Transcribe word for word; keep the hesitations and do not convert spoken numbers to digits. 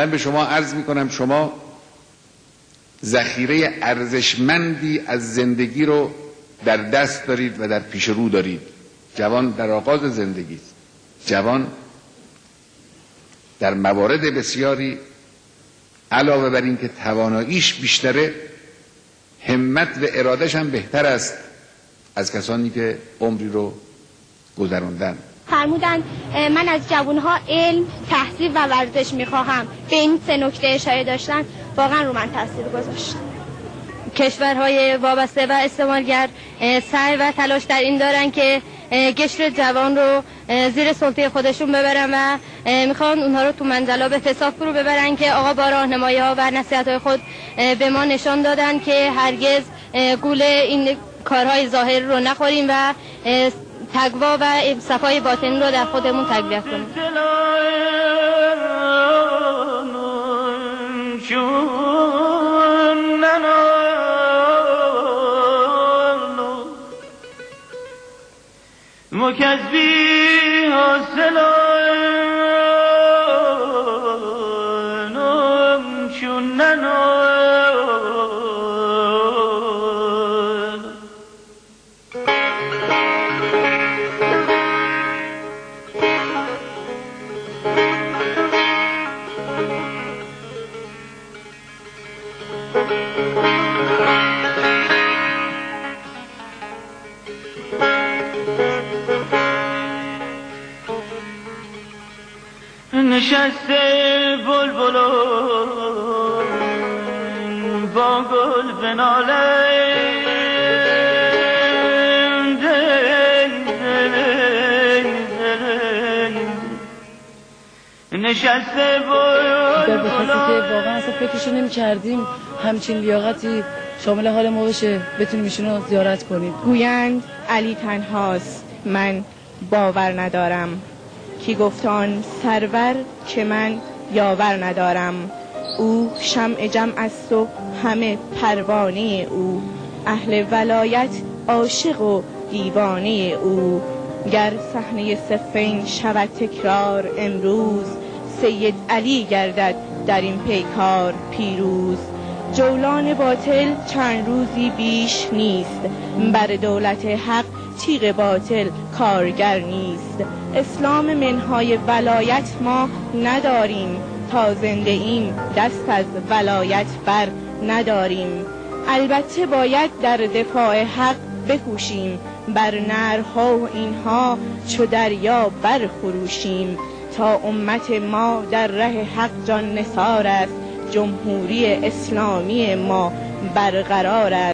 من به شما عرض می کنم شما ذخیره ارزشمندی از زندگی رو در دست دارید و در پیش رو دارید. جوان در آغاز زندگی است. جوان در موارد بسیاری علاوه بر این که تواناییش بیشتره، همت و ارادش هم بهتر است از کسانی که عمری رو گذراندن. فرمودن من از جوانها علم، تحصیل و ورزش میخواهم. به این سه نکته اشاره داشتن، واقعا رو من تاثیر گذاشت. کشورهای وابسته و استعمارگر سعی و تلاش در این دارن که قشر جوان رو زیر سلطه خودشون ببرن و میخوان اونها رو تو منزلا به فساد فرو ببرن که آقا با راهنمایی ها و نصیحت‌های خود به ما نشان دادن که هرگز گول این کارهای ظاهر رو نخوریم و تقوا و صفای باطن رو در خودمون تقویت کنیم. مکذبی حاصلانم چون ننال نشسته بلبلان با گل بنالند نشسته بلبلان. در بخصی که واقعا اصلا فکرشو نمی کردیم همچین لیاقتی شامل حال ما بشه بتونیم ایشونو زیارت کنیم. گویند علی تنهاست، من باور ندارم. کی گفتان سرور که من یاور ندارم. او شمع جمع است و همه پروانه او. اهل ولایت عاشق و دیوانه او. گر صحنه صفین شود تکرار امروز، سید علی گردد در این پیکار پیروز. جولان باطل چند روزی بیش نیست، بر دولت حق تیغ باطل کارگر نیست. اسلام منهای ولایت ما نداریم، تا زنده این دست از ولایت بر نداریم. البته باید در دفاع حق بکوشیم، بر نرها و اینها چو دریا برخروشیم. تا امت ما در ره حق جان نثار است، جمهوری اسلامی ما برقرار است.